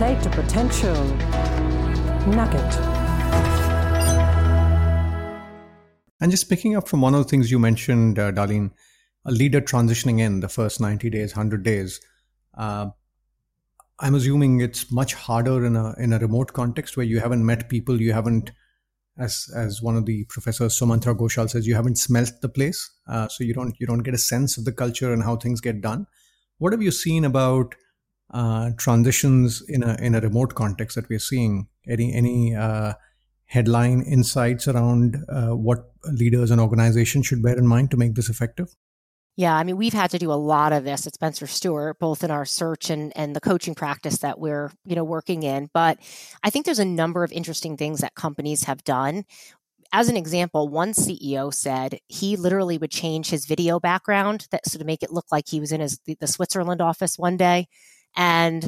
Play to potential. Nugget. And just picking up from one of the things you mentioned, Darlene, a leader transitioning in the first 90 days, 100 days. I'm assuming it's much harder in a remote context where you haven't met people, you haven't, as one of the professors, Sumantra Ghoshal, says, you haven't smelt the place, so you don't get a sense of the culture and how things get done. What have you seen about transitions in a remote context that we're seeing? Any headline insights around what leaders and organizations should bear in mind to make this effective? Yeah, I mean, we've had to do a lot of this at Spencer Stuart, both in our search and the coaching practice that we're, working in. But I think there's a number of interesting things that companies have done. As an example, one CEO said he literally would change his video background to make it look like he was in the Switzerland office one day. And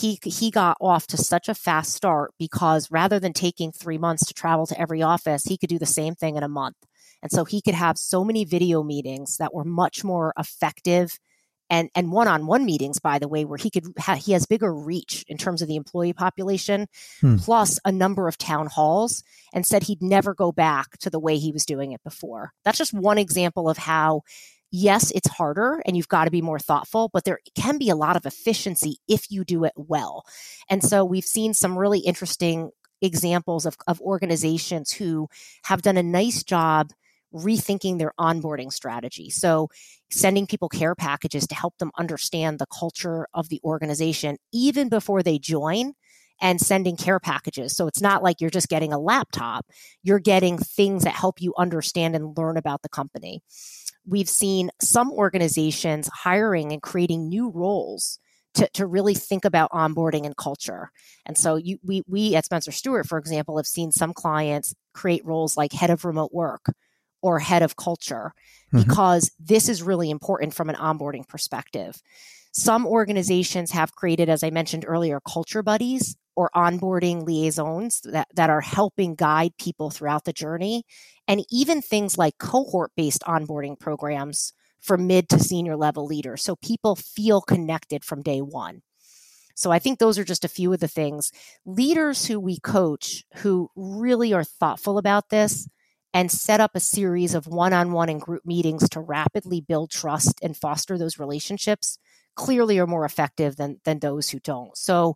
he got off to such a fast start because rather than taking 3 months to travel to every office, he could do the same thing in a month. And so he could have so many video meetings that were much more effective and one-on-one meetings, by the way, where he has bigger reach in terms of the employee population, plus a number of town halls, and said he'd never go back to the way he was doing it before. That's just one example of how, yes, it's harder and you've got to be more thoughtful, but there can be a lot of efficiency if you do it well. And so we've seen some really interesting examples of organizations who have done a nice job rethinking their onboarding strategy. So sending people care packages to help them understand the culture of the organization even before they join, and sending care packages. So it's not like you're just getting a laptop. You're getting things that help you understand and learn about the company. We've seen some organizations hiring and creating new roles to really think about onboarding and culture. And so we at Spencer Stuart, for example, have seen some clients create roles like head of remote work or head of culture, because this is really important from an onboarding perspective. Some organizations have created, as I mentioned earlier, culture buddies or onboarding liaisons that are helping guide people throughout the journey, and even things like cohort-based onboarding programs for mid to senior level leaders, so people feel connected from day one. So I think those are just a few of the things. Leaders who we coach who really are thoughtful about this and set up a series of one-on-one and group meetings to rapidly build trust and foster those relationships clearly are more effective than those who don't. So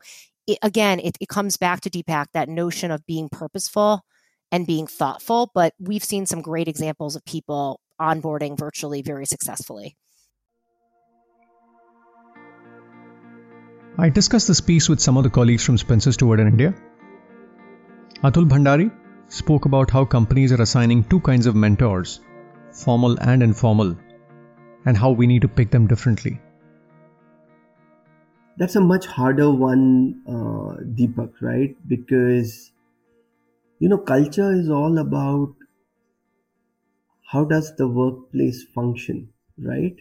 it comes back to, Deepak, that notion of being purposeful and being thoughtful, but we've seen some great examples of people onboarding virtually very successfully. I discussed this piece with some of the colleagues from Spencer Stuart in India. Atul Bhandari spoke about how companies are assigning two kinds of mentors, formal and informal, and how we need to pick them differently. That's a much harder one, Deepak, right? Because, culture is all about how does the workplace function, right?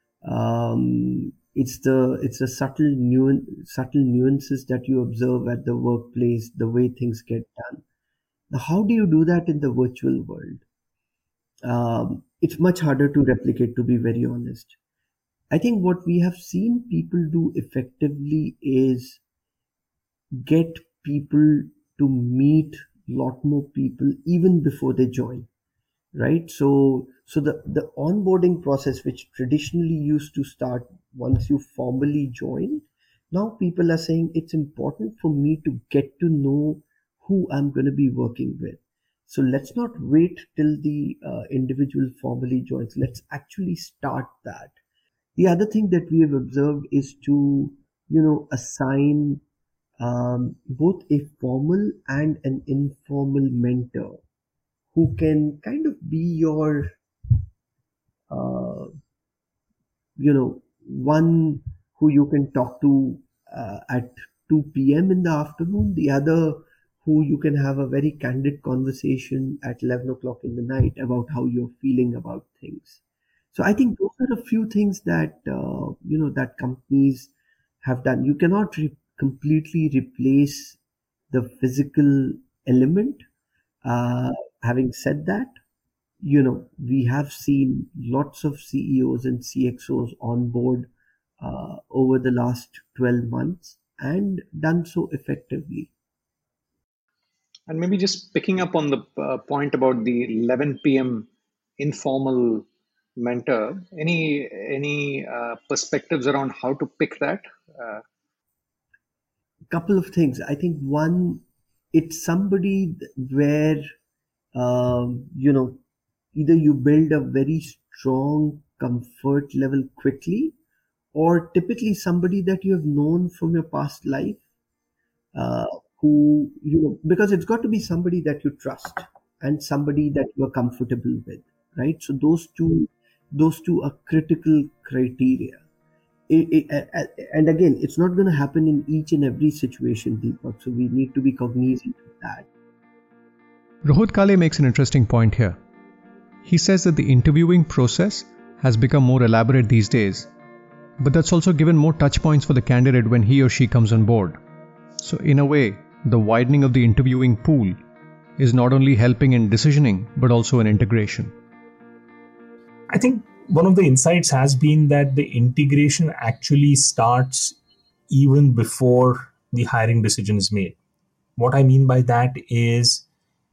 It's the subtle nuances that you observe at the workplace, the way things get done. Now, how do you do that in the virtual world? It's much harder to replicate, to be very honest. I think what we have seen people do effectively is get people to meet a lot more people even before they join, right? So the onboarding process, which traditionally used to start once you formally join, now people are saying it's important for me to get to know who I'm going to be working with. So let's not wait till the individual formally joins. Let's actually start that. The other thing that we have observed is to, assign both a formal and an informal mentor who can kind of be your, one who you can talk to at 2 p.m. in the afternoon, the other who you can have a very candid conversation at 11 o'clock in the night about how you're feeling about things. So I think those are a few things that, that companies have done. You cannot completely replace the physical element. Having said that, we have seen lots of CEOs and CXOs on board over the last 12 months. and done so effectively. And maybe just picking up on the point about the 11 p.m. informal mentor, any perspectives around how to pick that? Couple of things. I think one, it's somebody where either you build a very strong comfort level quickly, or typically somebody that you have known from your past life, uh, who because it's got to be somebody that you trust and somebody that you are comfortable with, right? So those two are critical criteria. And again, it's not going to happen in each and every situation, Deepak. So we need to be cognizant of that. Rohit Kale makes an interesting point here. He says that the interviewing process has become more elaborate these days, but that's also given more touch points for the candidate when he or she comes on board. So in a way, the widening of the interviewing pool is not only helping in decisioning, but also in integration. I think one of the insights has been that the integration actually starts even before the hiring decision is made. What I mean by that is,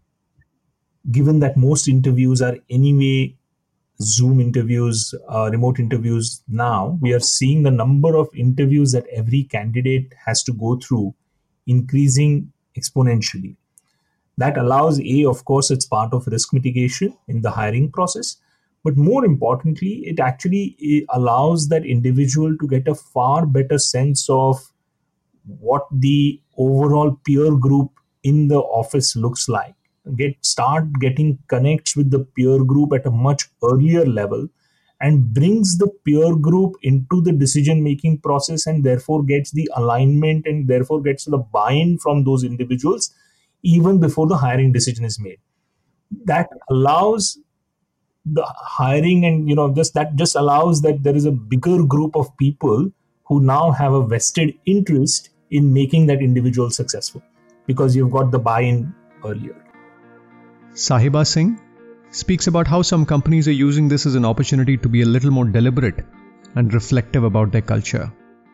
given that most interviews are anyway Zoom interviews, remote interviews now, we are seeing the number of interviews that every candidate has to go through increasing exponentially. That allows, of course, it's part of risk mitigation in the hiring process. But more importantly, it actually allows that individual to get a far better sense of what the overall peer group in the office looks like. Start getting connects with the peer group at a much earlier level, and brings the peer group into the decision-making process, and therefore gets the alignment and therefore gets the buy-in from those individuals even before the hiring decision is made. That allows the hiring, and just allows that there is a bigger group of people who now have a vested interest in making that individual successful, because you've got the buy-in earlier. Sahiba Singh speaks about how some companies are using this as an opportunity to be a little more deliberate and reflective about their culture.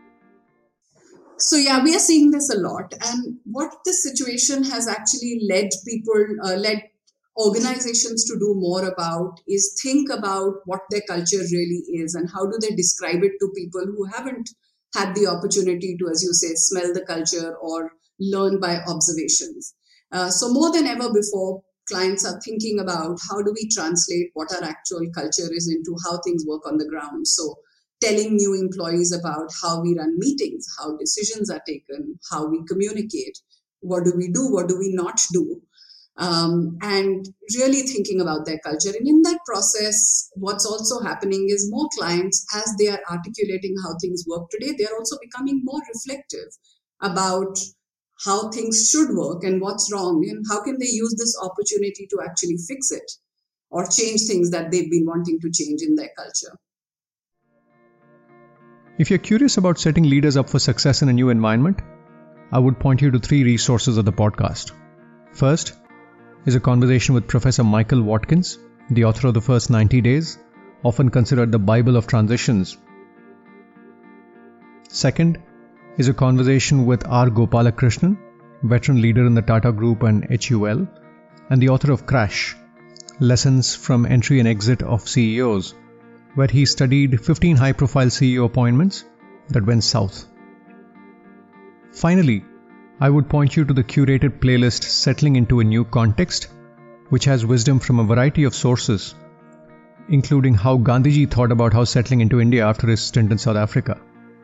So yeah, we are seeing this a lot. And what this situation has actually led organizations to do more about is think about what their culture really is and how do they describe it to people who haven't had the opportunity to, as you say, smell the culture or learn by observations. So more than ever before, clients are thinking about how do we translate what our actual culture is into how things work on the ground. So telling new employees about how we run meetings, how decisions are taken, how we communicate, what do we do, what do we not do, and really thinking about their culture. And in that process, what's also happening is more clients, as they are articulating how things work today, they're also becoming more reflective about how things should work and what's wrong, and how can they use this opportunity to actually fix it or change things that they've been wanting to change in their culture. If you're curious about setting leaders up for success in a new environment, I would point you to 3 resources of the podcast. First is a conversation with Professor Michael Watkins, the author of The First 90 Days, often considered the Bible of transitions. Second is a conversation with R. Gopalakrishnan, veteran leader in the Tata Group and HUL, and the author of Crash, Lessons from Entry and Exit of CEOs, where he studied 15 high-profile CEO appointments that went south. Finally, I would point you to the curated playlist Settling into a New Context, which has wisdom from a variety of sources, including how Gandhiji thought about how settling into India after his stint in South Africa.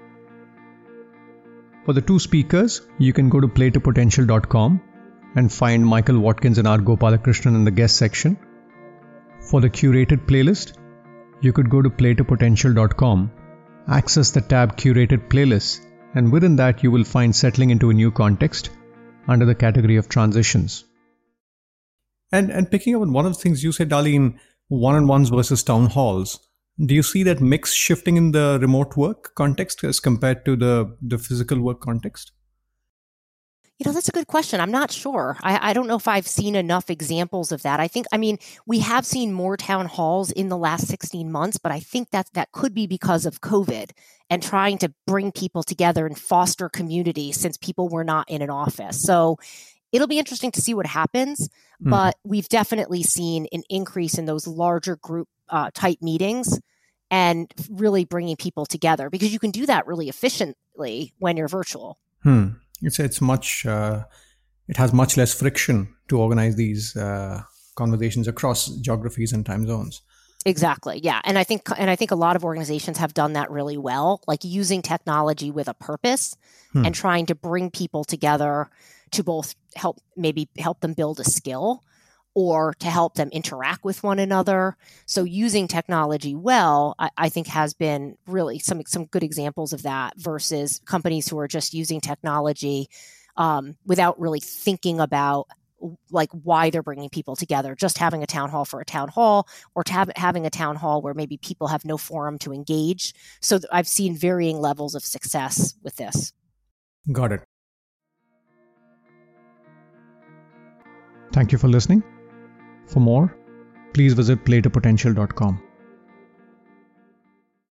For the 2 speakers, you can go to playtopotential.com and find Michael Watkins and R. Gopalakrishnan in the guest section. For the curated playlist, you could go to playtopotential.com, access the tab Curated Playlists, and within that you will find Settling into a New Context under the category of transitions. And picking up on one of the things you said, Darlene, one-on-ones versus town halls, do you see that mix shifting in the remote work context as compared to the physical work context? That's a good question. I'm not sure. I don't know if I've seen enough examples of that. We have seen more town halls in the last 16 months, but I think that could be because of COVID and trying to bring people together and foster community since people were not in an office. So it'll be interesting to see what happens, but we've definitely seen an increase in those larger group type meetings and really bringing people together because you can do that really efficiently when you're virtual. It's much. It has much less friction to organize these conversations across geographies and time zones. Exactly. Yeah. And I think a lot of organizations have done that really well, like using technology with a purpose and trying to bring people together to both help them build a skill or to help them interact with one another. So using technology well, I think has been really some good examples of that versus companies who are just using technology without really thinking about like why they're bringing people together, just having a town hall for a town hall or having a town hall where maybe people have no forum to engage. So I've seen varying levels of success with this. Got it. Thank you for listening. For more, please visit playtopotential.com.